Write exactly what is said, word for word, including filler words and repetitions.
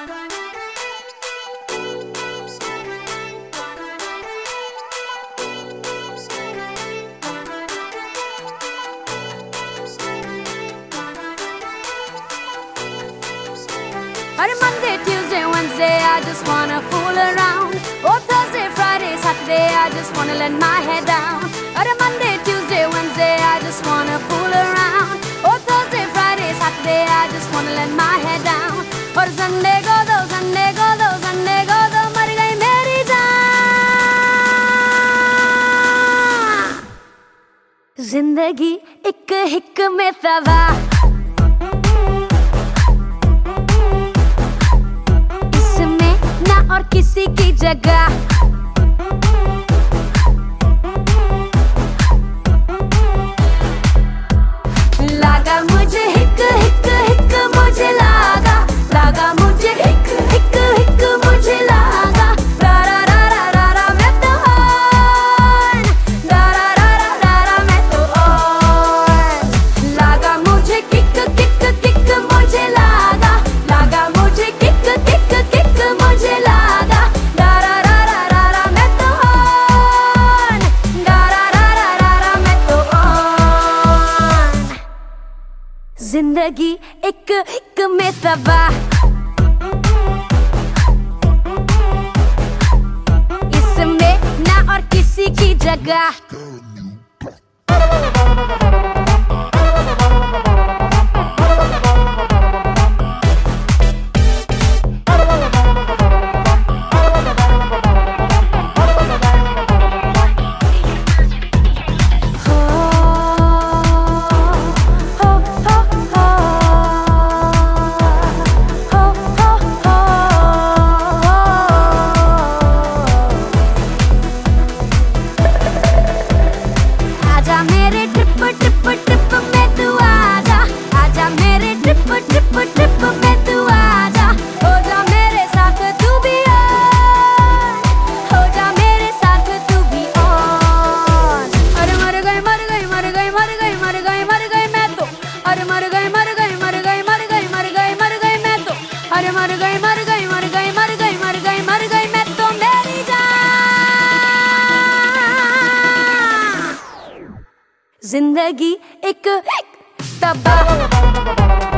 Hur Monday, Tuesday, Wednesday, I just wanna fool around. Oh, Thursday, Friday, Saturday, I just wanna let my head down. Hur Monday, Tuesday, Wednesday, I just wanna fool around. Oh, Thursday, Friday, Saturday, I just wanna let my head down. Hur Sunday go do, Sunday go do, Sunday go do, मर गई मेरी जान. जिंदगी एक हिक में तबाह, और किसी की जगह. लागा मुझे हिक हिक हिक मुझे लागा, लागा मुझे हिक हिक हिक मुझे लागा. रा रा रा रा रा रा मैं तो ऑन, रा रा रा रा रा रा मैं तो ऑन. लागा मुझे किक किक किक मुझे लागा, लागा मुझे किक किक किक मुझे लागा. जिंदगी एक एक में तबाह, इसमें ना और किसी की जगह. जिंदगी एक एक तबाह.